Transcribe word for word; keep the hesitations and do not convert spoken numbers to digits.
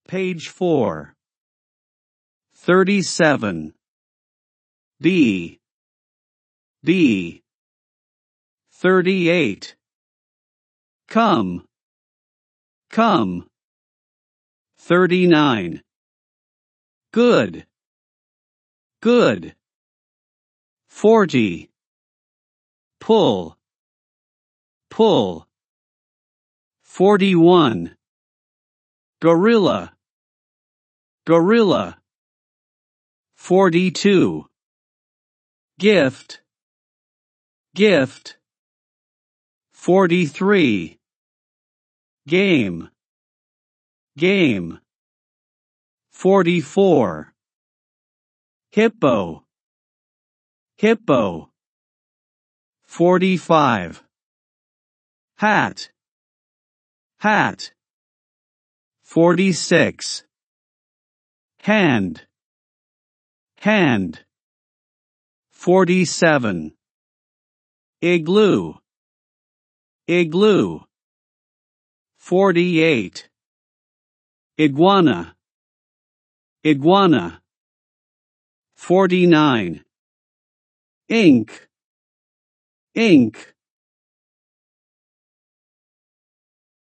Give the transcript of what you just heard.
Page four. thirty-seven. B. B. thirty-eight. Come. Come. thirty-nine. Good. Good. forty. Pull. Pull. forty-one. Gorilla. Gorilla. forty-two. Gift. Gift. forty-three. Game. Game. forty-four. Hippo. Hippo. forty-five. Hat. Hat. forty-six. Hand. Hand. forty-seven. Igloo. Igloo. forty-eight. Iguana. Iguana. forty-nine. Ink. Ink.